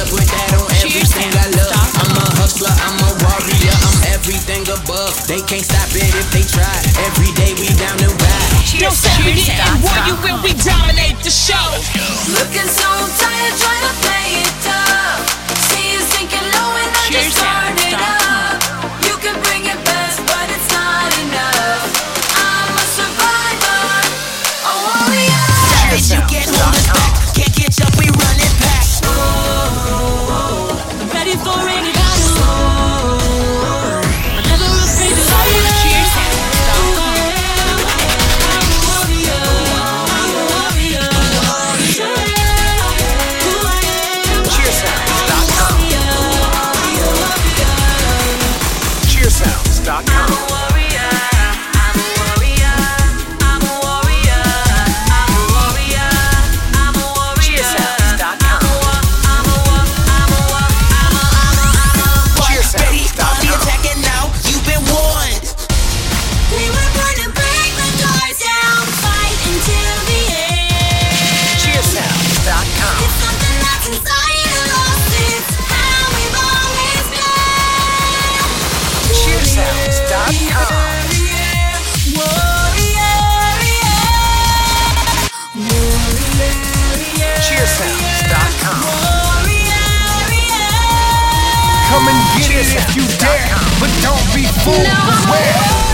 put that on everything I love. I'm a hustler, I'm a warrior, I'm everything above. They can't stop it if they try. Every day we down to ride. Yo, Saturday and Warrior when we dominate the show. Looking so tired, trying to play it tough. See you sinking low and I just turn it up. You can bring it best, but it's not enough. I'm a survivor, a warrior. Savage, you can't hold us back. Can't catch up, we run it back. Ready for any battle. Never afraid to fight. Cheersounds.com. Come and get it if you dare, but don't be fooled. Beware.